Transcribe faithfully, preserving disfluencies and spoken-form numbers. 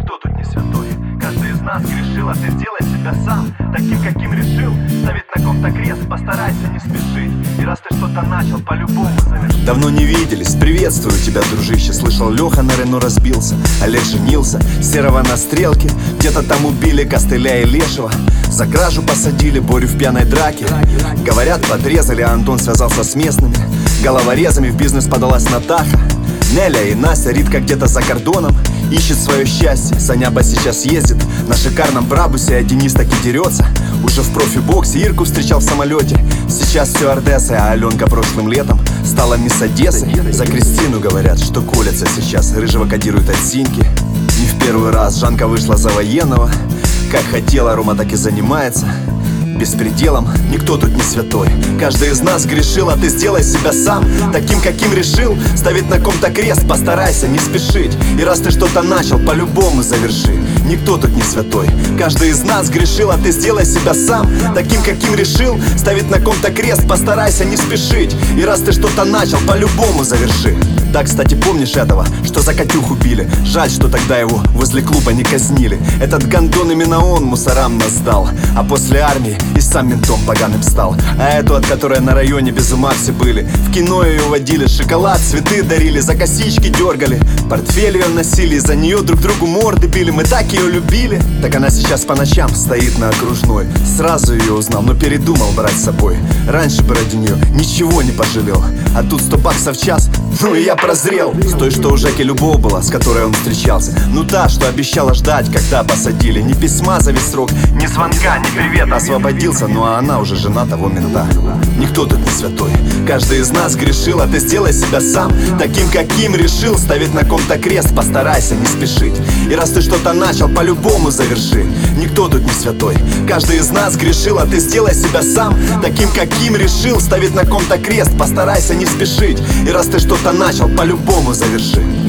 никто тут не святой. Каждый из нас грешил, а ты сделай себя сам таким, каким решил. Ставить на ком-то крест, постарайся не спешить. И раз ты что-то начал, по-любому заверши. Давно не виделись, приветствую тебя, дружище. Слышал, Леха на Рено разбился, Олег женился, Серого на стрелке. Где-то там убили Костыля и Лешего. За кражу посадили Борю в пьяной драке. Говорят, подрезали, а Антон связался с местными. Головорезами в бизнес подалась Натаха. Неля и Настя, Ритка где-то за кордоном ищет свое счастье. Саняба сейчас ездит на шикарном Брабусе, а Денис таки дерется. Уже в профи-боксе Ирку встречал в самолете. Сейчас стюардесса, а Аленка прошлым летом стала мисс Одессы. За Кристину говорят, что колется сейчас. Рыжего кодируют от Синьки. Не в первый раз Жанка вышла за военного. Как хотела, Рома так и занимается беспределом. Никто тут не святой. Каждый из нас грешил, а ты сделай себя сам таким, каким решил. Ставить на ком-то крест, постарайся не спешить. И раз ты что-то начал, по-любому заверши. Никто тут не святой. Каждый из нас грешил, а ты сделай себя сам таким, каким решил. Ставить на ком-то крест, постарайся не спешить. И раз ты что-то начал, по-любому заверши. Да, кстати, помнишь этого, что за Катюху били? Жаль, что тогда его возле клуба не казнили. Этот гандон именно он мусорам нас сдал. А после армии и сам ментом поганым стал. А эту, от которой на районе без ума все были, в кино ее водили, шоколад, цветы дарили, за косички дергали, портфель ее носили, за нее друг другу морды били. Мы так ее любили. Так она сейчас по ночам стоит на окружной. Сразу ее узнал, но передумал брать с собой. Раньше бы ради нее ничего не пожалел. А тут сто баксов в час, ну и я прозрел. С той, что у Жеки любовь была, с которой он встречался. Ну та, что обещала ждать, когда посадили. Ни письма за весь срок, ни звонка, ни привет. Освободился, ну а она уже жена того мента. Никто тут не святой. Каждый из нас грешил, а ты сделай себя сам таким, каким решил. Ставить на ком-то крест, постарайся не спешить. И раз ты что-то начал, по-любому заверши. Никто тут не святой. Каждый из нас грешил, а ты сделай себя сам таким, каким решил. Ставить на ком-то крест, постарайся не спешить. И раз ты что-то начал, по-любому заверши.